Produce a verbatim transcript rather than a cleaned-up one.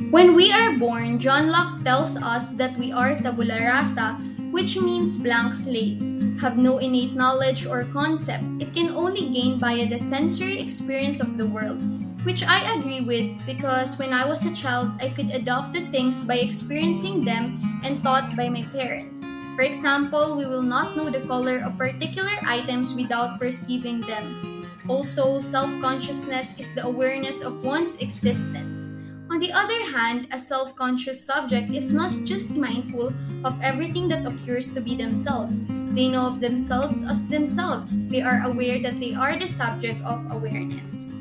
When we are born, John Locke tells us that we are tabula rasa, which means blank slate, have no innate knowledge or concept. It can only gain via the sensory experience of the world, which I agree with because when I was a child, I could adopt the things by experiencing them and taught by my parents. For example, we will not know the color of particular items without perceiving them. Also, self consciousness is the awareness of one's existence. On the other hand, a self conscious subject is not just mindful of everything that occurs to be themselves. They know of themselves as themselves. They are aware that they are the subject of awareness.